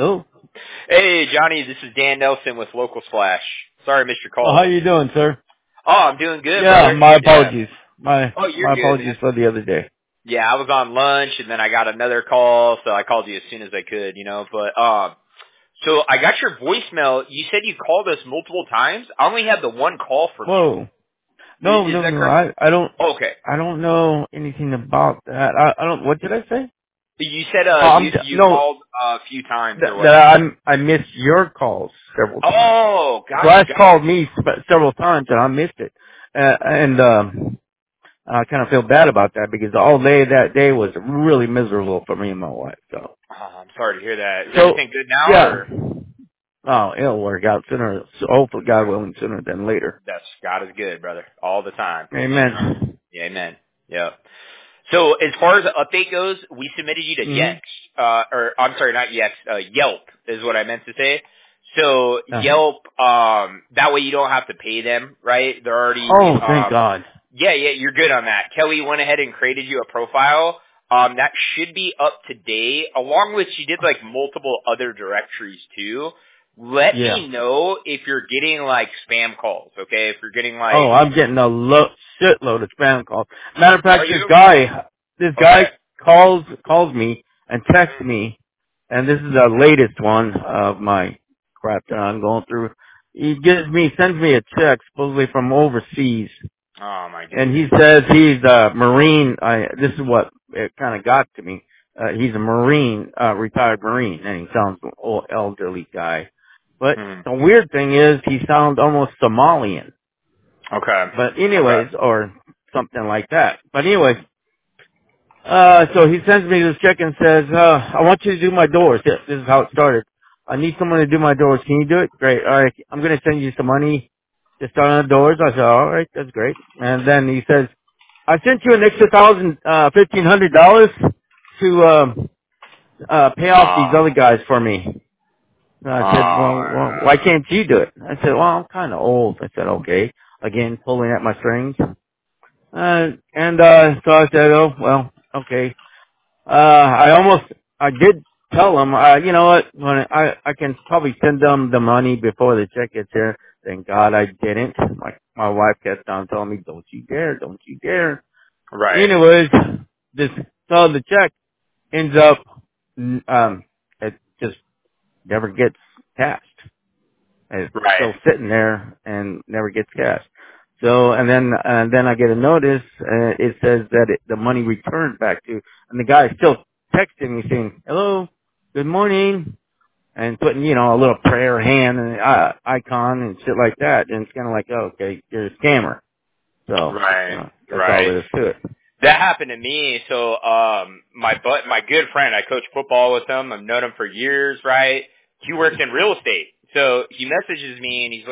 Oh. Hey, Johnny, this is Dan Nelson with Local Splash. Sorry I missed your Oh, call. how you doing, sir? Oh, I'm doing good, Yeah, brother. my Yeah. apologies. My Oh, you're my good, apologies man. for the other day. Yeah, I was on lunch, and then I got another call, so I called you as soon as I could, But, so I got your voicemail. You said you called us multiple times. I only had the one call from you. Whoa. No, Is no, that no. correct? Okay. I don't know anything about that. I don't. What did I say? You said, you No. called a few times or That whatnot. I missed your calls several times. Oh, Flash gotcha. called me several times and I missed it. And I kind of feel bad about that because all day that day was really miserable for me and my wife. So. Oh, I'm sorry to hear that. Is So everything good now, yeah. or? Oh, it'll work out sooner. So hopefully, God willing, sooner than later. That's God is good, brother, all the time. Amen. Yeah, amen. Yeah. So as far as the update goes, we submitted you to Mhm. Yext, or I'm sorry, not Yext, Yelp is what I meant to say. So Uh-huh. Yelp, that way you don't have to pay them, right? They're already, Oh, thank God. yeah, you're good on that. Kelly went ahead and created you a profile. That should be up to date, along with she did like multiple other directories too. Let Yeah. me know if you're getting like spam calls, okay? If you're getting like, Oh, I'm getting a shitload of spam calls. Matter of are fact, you? this Okay. guy calls me and texts me, and this is the latest one of my crap that I'm going through. Sends me a check supposedly from overseas. Oh my And he goodness. says he's a Marine. This is what it kind of got to me. He's a Marine, retired Marine, and he sounds an old elderly guy. But Hmm. the weird thing is he sounds almost Somalian. Okay. But Okay. anyways, or something like that. But anyways, so he sends me this check and says, I want you to do my doors. This is how it started. I need someone to do my doors. Can you do it? Great. All right. I'm going to send you some money to start on the doors. I said, all right, that's great. And then he says, I sent you an extra $1,500 to pay off these other guys for me. And I said, well, why can't you do it? I said, well, I'm kind of old. I said, okay. Again, pulling at my strings. So I said, oh, well, okay. I did tell him, you know what, when I can probably send them the money before the check gets here. Thank God I didn't. My wife kept on telling me, don't you dare, don't you dare. Right. Anyways, so the check ends up, it just never gets cashed. It's Right. still sitting there and never gets cashed. So, and then I get a notice, it says that the money returned back to, and the guy is still texting me saying, hello, good morning, and putting, a little prayer hand and icon and shit like that. And it's kind of like, oh, okay, you're a scammer. So, Right. that's all Right. there is to it. That happened to me. So, my good friend, I coach football with him. I've known him for years, right? He works in real estate. So he messages me and he's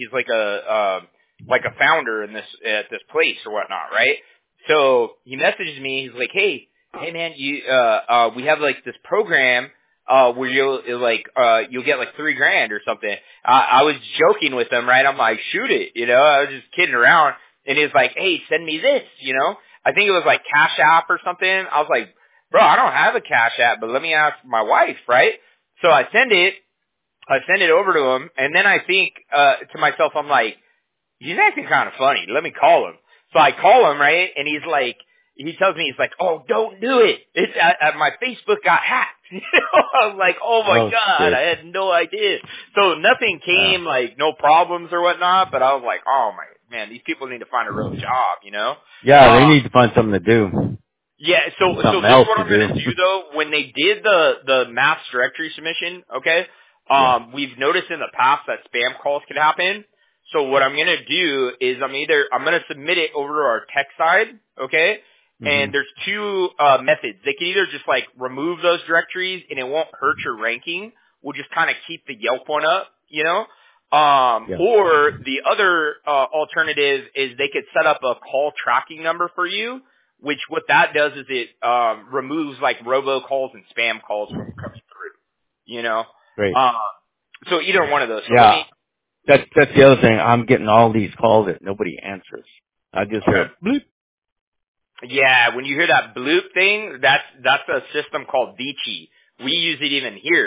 like a founder in at this place or whatnot, right? So he messages me. He's like, hey man, we have like this program, where you'll get like $3,000 or something. I was joking with him, right? I'm like, shoot it, I was just kidding around. And he was like, hey, send me this, I think it was like Cash App or something. I was like, bro, I don't have a Cash App, but let me ask my wife, right? So I send it over to him, and then I think, to myself, I'm like, he's acting kind of funny. Let me call him. So I call him, right? And he tells me, he's like, oh, don't do it. My Facebook got hacked. I was like, oh my Oh God, shit. I had no idea. So nothing came, like no problems or whatnot, but I was like, oh my, man, these people need to find a real job. Yeah, they need to find something to do. Yeah, so Something this is else what to I'm gonna do. do though. When they did the mass directory submission, okay, Yeah. we've noticed in the past that spam calls could happen. So what I'm gonna do is I'm gonna submit it over to our tech side, okay? Hmm. And there's two methods. They can either just like remove those directories and it won't hurt your ranking. We'll just kind of keep the Yelp one up. Yeah. Or the other alternative is they could set up a call tracking number for you, which what that does is it removes like robocalls and spam calls from coming through. Great. Um, so either one of those. So let Yeah. me. That's the other thing. I'm getting all these calls that nobody answers. I just hear Okay. a bleep. Yeah, when you hear that bloop thing, that's a system called Vici. We use it even here.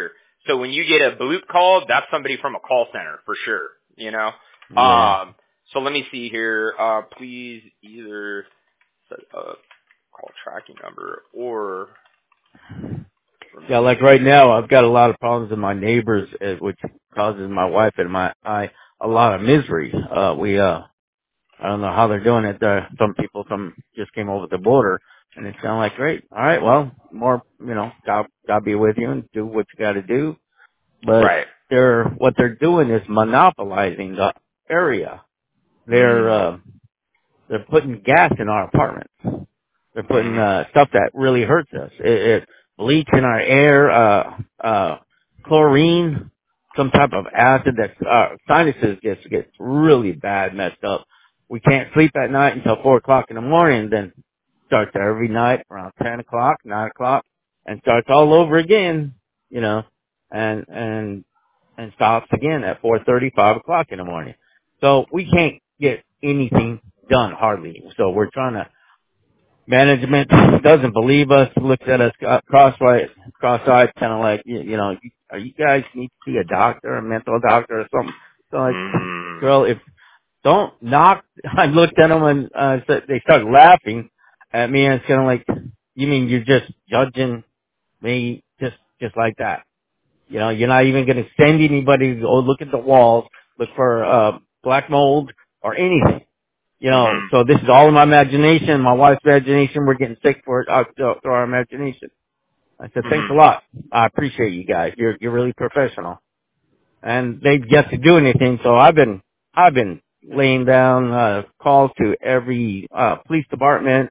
So when you get a bloop call, that's somebody from a call center for sure, you know? Yeah. So let me see here. Please either set a call tracking number or Yeah, like right now, I've got a lot of problems with my neighbors, which causes my wife and I a lot of misery. I don't know how they're doing it. Some people just came over the border, and it's kind of like, great, all right, well, more, God be with you and do what you got to do. But right. what they're doing is monopolizing the area. Mm. They're putting gas in our apartments. They're putting Mm. stuff that really hurts us. It bleach in our air, chlorine, some type of acid that sinuses gets really bad, messed up. We can't sleep at night until 4 o'clock in the morning. Then starts every night around 10 o'clock, 9 o'clock, and starts all over again. You know, and and and stops again at 4:30, 5 o'clock in the morning. So we can't get anything done hardly. So we're trying to. Management doesn't believe us, looks at us cross-eyed, kind of like, are you guys need to see a doctor, a mental doctor or something? So like, Mm. girl, don't knock, I looked at them and, they started laughing at me and it's kind of like, you mean you're just judging me just like that? You're not even going to send anybody to go look at the walls, look for, black mold or anything. Mhm. So this is all in my imagination, my wife's imagination. We're getting sick for it through our imagination. I said, thanks a Mhm. lot. I appreciate you guys. You're really professional. And they've yet to do anything. So I've been laying down, calls to every, police department,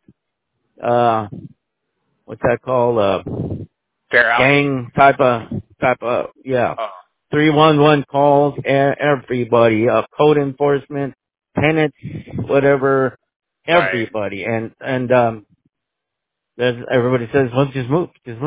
what's that called? Fair housing. Gang yeah. Oh. 311 calls, everybody, code enforcement, tenants, whatever, Right. everybody. Everybody says, well, just move.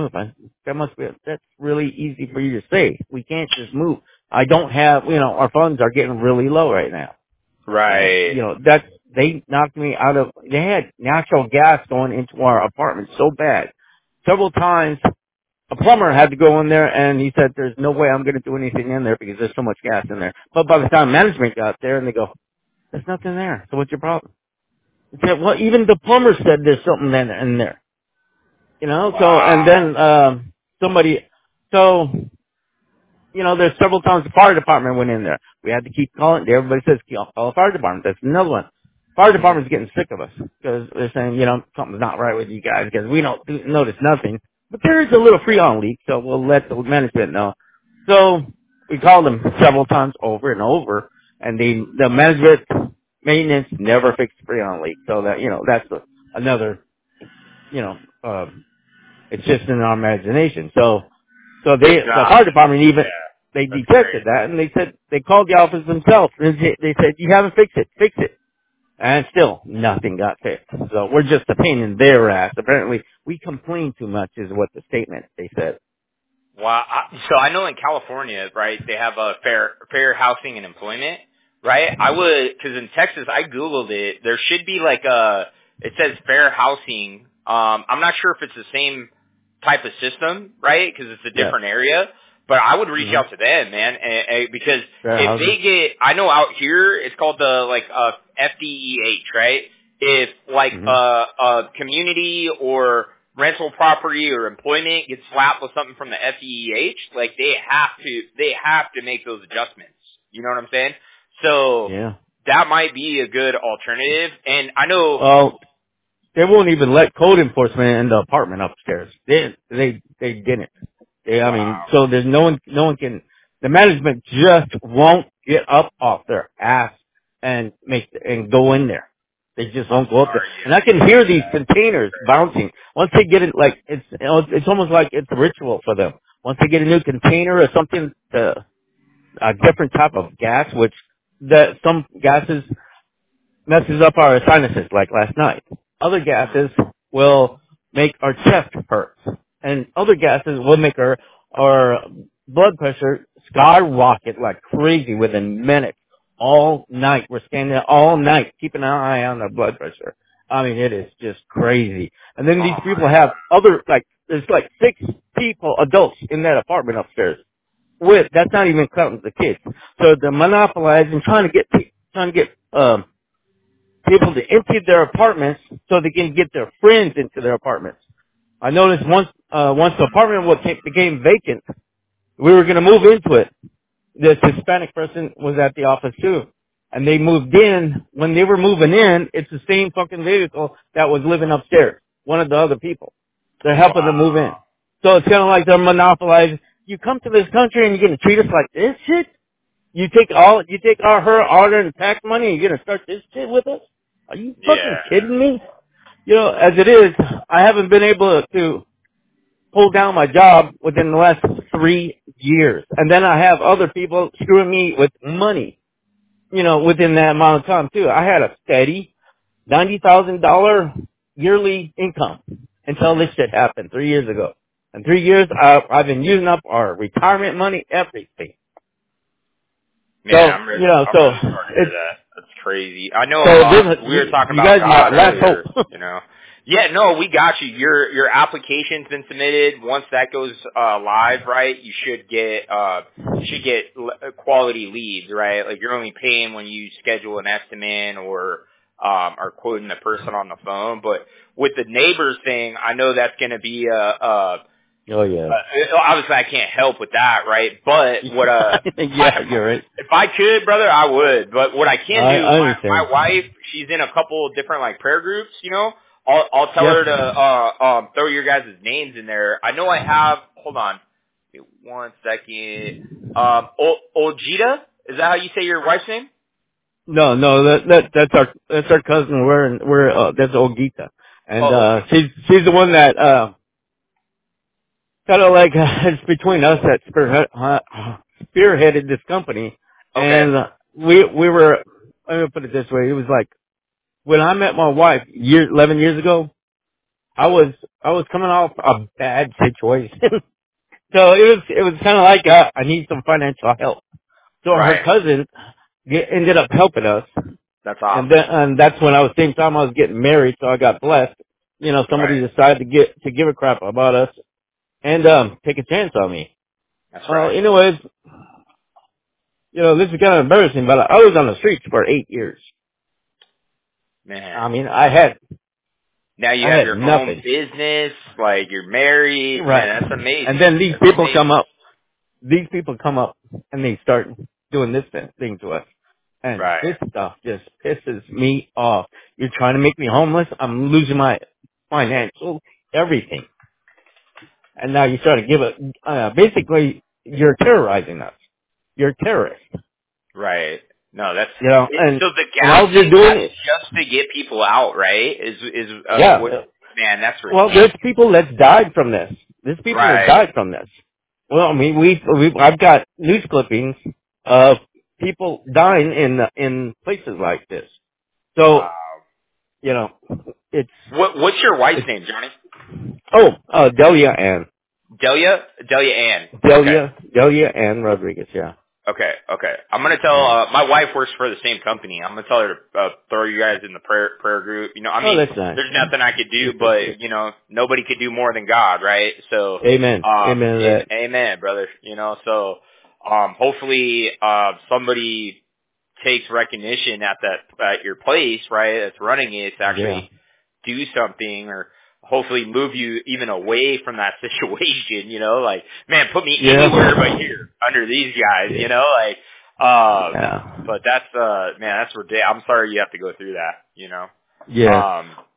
That's really easy for you to say. We can't just move. I don't have, our funds are getting really low right now. And, Right. they knocked me out of, they had natural gas going into our apartment so bad. Several times, a plumber had to go in there and he said, there's no way I'm going to do anything in there because there's so much gas in there. But by the time management got there and they go, there's nothing there. So what's your problem? He said, well, even the plumber said there's something in there. So, and Wow. then, somebody, so, there's several times the fire department went in there. We had to keep calling. Everybody says, call the fire department. That's another one. Fire Mhm. department's getting sick of us because they're saying, something's not right with you guys because we don't notice nothing. But there is a little freon leak, so we'll let the management know. So we called them several times over and over, and the management maintenance never fixed the freon leak. So that, that's another, you know, it's just in our imagination. So the Gosh. fire department even, Yeah. they That's detected crazy. that and they said, they called the office themselves and they said, you haven't fixed it, fix it. And still, nothing got fixed. So we're just a pain in their ass. Apparently, we complain too much is what the statement they said. Wow. So I know in California, right, they have a fair housing and employment, right? Because in Texas, I Googled it. There should be like it says fair housing. I'm not sure if it's the same type of system, right? Because it's a Yes. different area. But I would reach Mm-hmm. out to them, man, because Fair if housing. they get, I know out here it's called the FDEH, right? If like Mm-hmm. a community or rental property or employment gets slapped with something from the FDEH, like they have to make those adjustments. You know what I'm saying? So Yeah. that might be a good alternative. And I know, Well, they won't even let code enforcement in the apartment upstairs. They didn't. I wow, mean, so there's no one can, the management just won't get up off their ass and go in there. They just I'm won't go up there. sorry. And I can hear these containers bouncing. Once they get it, like, it's almost like it's a ritual for them. Once they get a new container or something, a different type of gas, which some gases messes up our sinuses like last night. Other gases will make our chest hurt. And other gases will make our blood pressure skyrocket like crazy within minutes. All night. We're standing there all night keeping an eye on our blood pressure. I mean, it is just crazy. And then Oh these my people have there's like 6 people, adults in that apartment upstairs. with, that's not even counting the kids. So they're monopolizing, trying to get people to empty their apartments so they can get their friends into their apartments. I noticed once the apartment became vacant, we were going to move into it. This Hispanic person was at the office too. And they moved in. When they were moving in, it's the same fucking vehicle that was living upstairs. One of the other people. They're helping them move in. Wow. So it's kind of like they're monopolizing. You come to this country and you're going to treat us like this shit? You take her order and tax money and you're going to start this shit with us? Are you fucking Yeah. kidding me? You know, as it is, I haven't been able to pull down my job within the last 3 years. And then I have other people screwing me with money, you know, within that amount of time too. I had a steady $90,000 yearly income until this shit happened 3 years ago. And 3 years, I've been using up our retirement money, everything. Man, So, I'm really, you know, I'm so really sorry to hear it's, that. That's crazy. I know so we were talking you about guys my God last earlier, hope. you know. Yeah, no, we got you. Your application's been submitted. Once that goes live, right, you should get quality leads, right? Like you're only paying when you schedule an estimate or are quoting the person on the phone. But with the neighbors thing, I know that's going to be Oh yeah. obviously I can't help with that, right? But what Yeah, you're right. if I could, brother, I would. But what I can do, I my understand. wife, she's in a couple of different like prayer groups, you know. I'll tell Yep. her to throw your guys' names in there. I know I have. Hold on, wait 1 second. Ojita, is that how you say your wife's name? No, that's our cousin. That's Olgita. And, Oh, okay. she's the one that, kind of like, it's between us that spearheaded this company. Okay. And, we were, let me put it this way. It was like, when I met my wife 11 years ago, I was coming off a bad situation. So it was kind of like, I need some financial help. So her Right. cousin ended up helping us. That's And awesome. and that's when same time I was getting married, so I got blessed. You know, somebody Right. decided to give a crap about us and take a chance on me. That's right. Anyways, you know, this is kind of embarrassing, but I was on the streets for 8 years. Man. I mean, Now you I have had your own nothing. business, like you're married. Right. Man, that's And amazing. then these That's people amazing. come up. These people come up and they start doing this thing to us. And Right. this stuff just pisses me off. You're trying to make me homeless. I'm losing my financial everything. And now you start to give it, basically, you're terrorizing us. You're terrorists. Right. No, that's You know, so the and gas all you're thing. doing That's is, just to get people out, right? Is yeah. what? Man, that's Well, ridiculous. there's people that died from this. There's people that Right. died from this. Well, I mean, I've got news clippings of people dying in places like this. So, Wow. you know, it's, What's your wife's it's, name, Johnny? Delia Ann. Delia. Delia Ann. Okay. Delia Ann Rodriguez, yeah. Okay, okay. I'm gonna tell Yeah. my wife works for the same company. I'm gonna tell her to throw you guys in the prayer group. You know, I Oh, mean, that's nice. there's nothing I could We do, appreciate it. but you know, nobody could do more than God, right? So, Amen. Amen to that. amen, brother. You know, so hopefully somebody takes recognition at your place, right? That's running it to Yeah. actually do something or hopefully move you even away from that situation, you know, like, man, put me anywhere but Yeah. here under these guys, Yeah. you know, like, Yeah. but that's, man, that's ridiculous. I'm sorry you have to go through that, you know. Yes.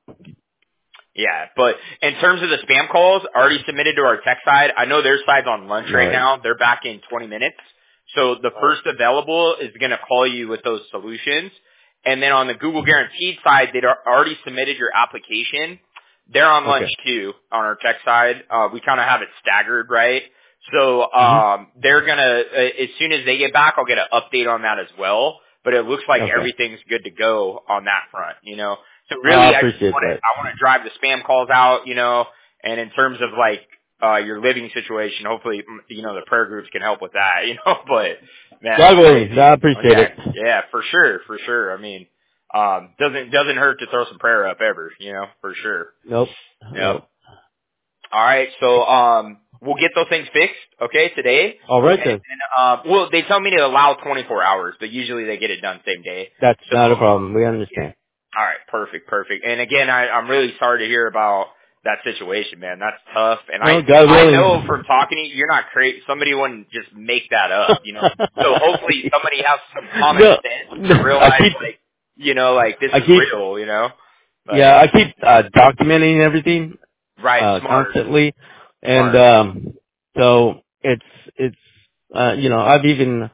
Yeah, but in terms of the spam calls already submitted to our tech side, I know their side's on lunch right Right. now. They're back in 20 minutes. So the first available is going to call you with those solutions. And then on the Google Guaranteed side, they'd already submitted your application. They're on lunch Okay. too on our tech side. We kind of have it staggered, right? So Mhm. they're going to, as soon as they get back, I'll get an update on that as well. But it looks like Okay. everything's good to go on that front, you know. So I really, appreciate that. I want to drive the spam calls out, you know, and in terms of like, your living situation, hopefully, you know, the prayer groups can help with that, you know, but man, God that's willing, crazy. I appreciate Okay. it. Yeah, for sure. I mean, doesn't hurt to throw some prayer up ever, you know, for sure. Nope. Yep. Nope. All right. So, we'll get those things fixed, okay, today. All right And then. well, they tell me to allow 24 hours, but usually they get it done same day. That's So, not a problem. We understand. all right, perfect. And again, I'm really sorry to hear about that situation, man. That's tough. And Oh, God I willing. know from talking to you, you're not crazy. Somebody wouldn't just make that up, So hopefully somebody has some common No, sense to realize, like, like this I is keep, real. But yeah, I keep documenting everything right, smart. constantly, and Smart. so it's I've even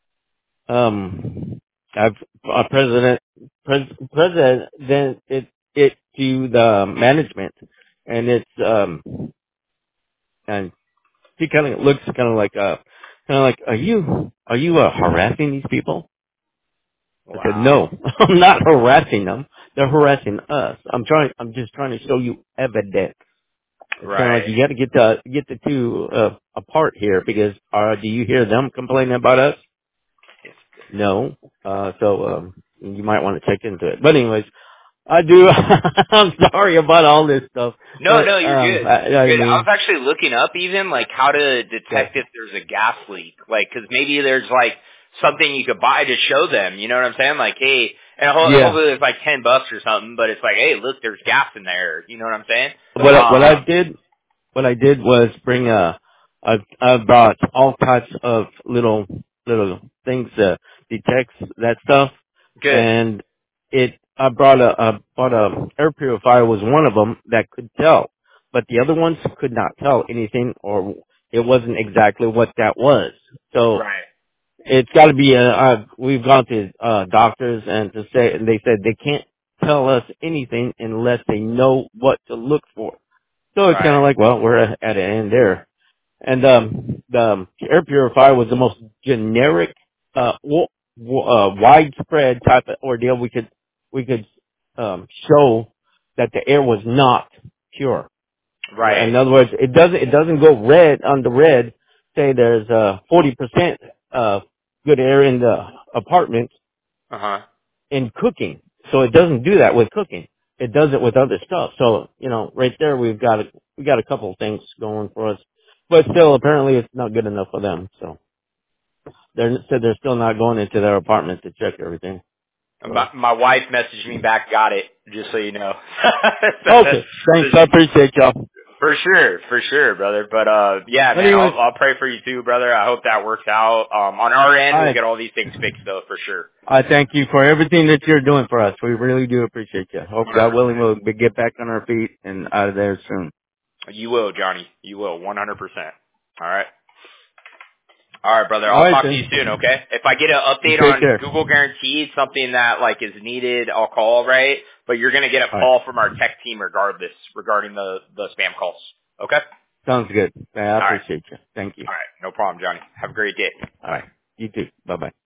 I've president it to the management, and it's and he kind of looks kind of like are you harassing these people? I said, Wow. no, I'm not harassing them. They're harassing us. I'm just trying to show you evidence. It's kind of like Right. you got to get the two apart here, because do you hear them complaining about us? No. So you might want to check into it. But anyways, I do. I'm sorry about all this stuff, No, but you're good. You're I good. I was mean, actually looking up even like how to yeah, detect if there's a gas leak, like because maybe there's like something you could buy to show them. You know what I'm saying? Like, hey, and yeah. hopefully it's like $10 or something, but it's like, hey, look, there's gas in there. You know what I'm saying? What I did was bring I brought all types of little things to detect that stuff, Good. and I bought a air purifier was one of them that could tell, but the other ones could not tell anything, or it wasn't exactly what that was. So Right. it's got to be we've gone to doctors and they said they can't tell us anything unless they know what to look for. So it's kind Right. of like, well, we're at an end there. And the air purifier was the most generic, widespread type of ordeal. We could show that the air was not pure. Right. In other words, it doesn't go red on the red. Say there's 40% good air in the apartment Uh huh. in cooking. So it doesn't do that with cooking. It does it with other stuff. So, right there we got a couple of things going for us. But still, apparently it's not good enough for them. So they're still not going into their apartment to check everything. So My wife messaged me back. Got it. Just so you know. okay, So thanks. I appreciate y'all. For sure, brother. But yeah, man, Anyways, I'll pray for you too, brother. I hope that works out. On our end, we'll I get all these things fixed though, for sure. I thank you for everything that you're doing for us. We really do appreciate you. Hope 100%. God willing we'll get back on our feet and out of there soon. You will, Johnny. You will, 100%. All right. All right, brother. All I'll right talk to you then. soon. Okay. If I get an You update take on care. Google Guaranteed, something that like is needed, I'll call. Right. But you're gonna get a All right. call from our tech team regardless regarding the spam calls. Okay. Sounds good. I All right. appreciate you. Thank you. All right. No problem, Johnny. Have a great day. All Bye. right. You too. Bye bye.